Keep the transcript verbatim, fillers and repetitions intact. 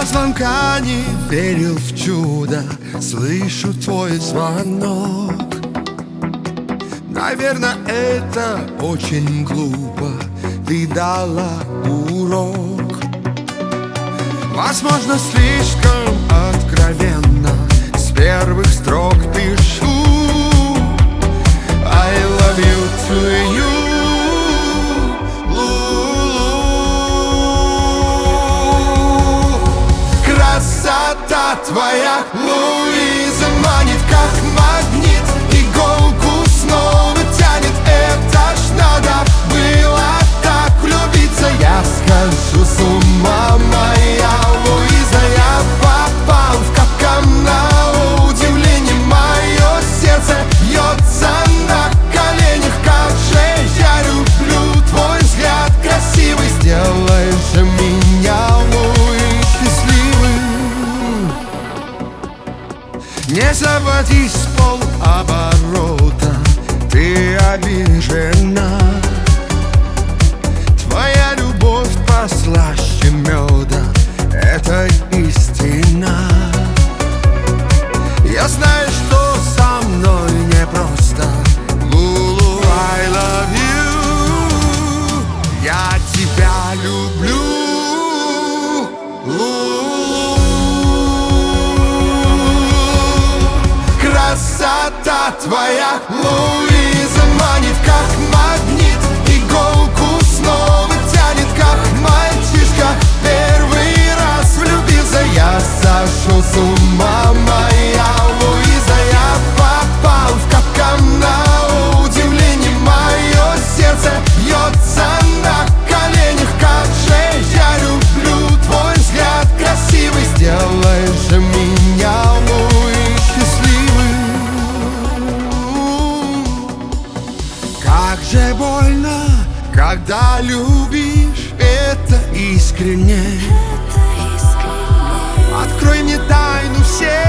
звонка не верил в чудо, слышу твой звонок. Наверное, это очень глупо, ты дала урок. Возможно, слишком откровенно с первых строк пишу I love you to you. Красота твоя, Луиза, манит как магнит, иголку снова тянет. Это ж надо было так влюбиться. Я схожу с ума, моя Луиза. Я попал в капкан, на удивление мое сердце бьется на коленях. Как же я люблю твой взгляд красивый. Сделай же меня, Луи, счастливым. Не заводись с полоборота, ты обижена. Твоя любовь послаще меда, это истина. Я знаю, что со мной непросто, Лулу, I love you. Я тебя люблю, Лулу. Красота твоя, Луиза, манит как магнит, иголку снова тянет, как мальчишка первый раз влюбился. Я сошел с ума, моя Луиза. Я попал в капкан, на удивление мое сердце бьется на коленях. Как же я люблю твой взгляд красивый. Сделай же меня, Луи, счастливым. Как же больно, когда любишь, это искренне. Открой мне тайну всех